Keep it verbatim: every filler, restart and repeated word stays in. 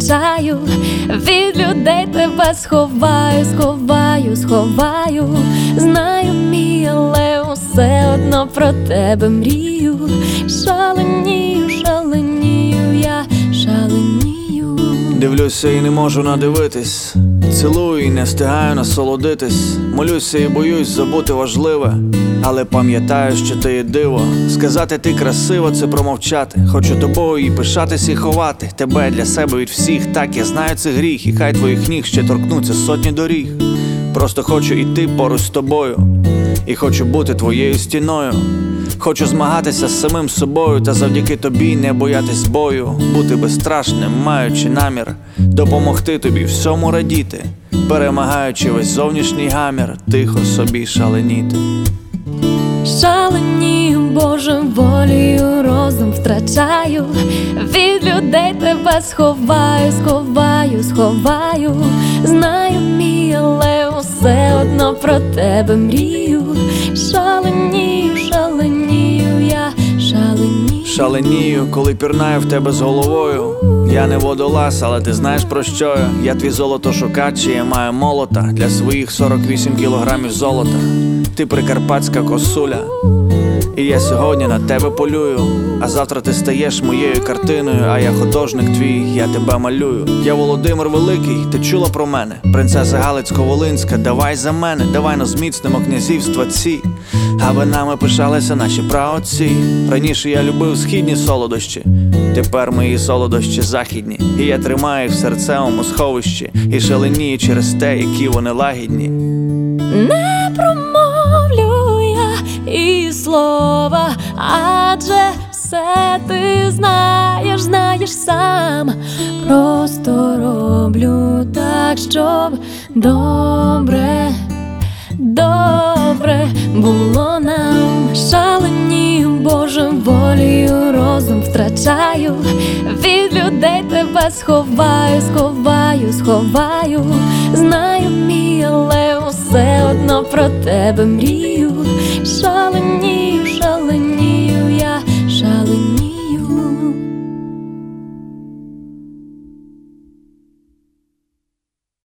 втрачаю, від людей тебе сховаю, сховаю, сховаю. Знаю, мій, але усе одно про тебе мрію. Шаленію, шаленію, я шаленію. Дивлюся і не можу надивитись, цілую і не встигаю насолодитись. Молюся і боюсь забути важливе, але пам'ятаю, що ти є диво. Сказати ти красиво — це промовчати. Хочу тобою і пишатись, і ховати тебе для себе від всіх. Так, я знаю, це гріх, і хай твоїх ніг ще торкнуться сотні доріг. Просто хочу іти поруч з тобою, і хочу бути твоєю стіною. Хочу змагатися з самим собою, та завдяки тобі не боятись бою. Бути безстрашним, маючи намір допомогти тобі всьому радіти, перемагаючи весь зовнішній гамір, тихо собі шаленіти. Шаленію, Божим волею розум втрачаю, від людей тебе сховаю, сховаю, сховаю. Знаю, мій, але усе одно про тебе мрію. Шаленію, шаленію, я шаленію. Шаленію, коли пірнаю в тебе з головою. Я не водолаз, але ти знаєш, про що я. Я твій золотошукач, і я маю молота для своїх сорок вісім кілограмів золота. Ти прикарпатська косуля, і я сьогодні на тебе полюю. А завтра ти стаєш моєю картиною, а я художник твій, я тебе малюю. Я Володимир Великий, ти чула про мене? Принцеса Галицько-Волинська, давай за мене, давай но зміцнимо князівства ці, аби нами пишалися наші праотці. Раніше я любив східні солодощі, тепер мої солодощі західні, і я тримаю їх в серцевому сховищі, і шаленію через те, які вони лагідні. Не промовлю я і слова, адже все ти знаєш, знаєш сам. Просто роблю так, щоб добре, добре було нам. Шаленію, Божим волею розум втрачаю, від людей тебе сховаю, сховаю, сховаю. Знаю, мій, але усе одно про тебе мрію. Шаленію.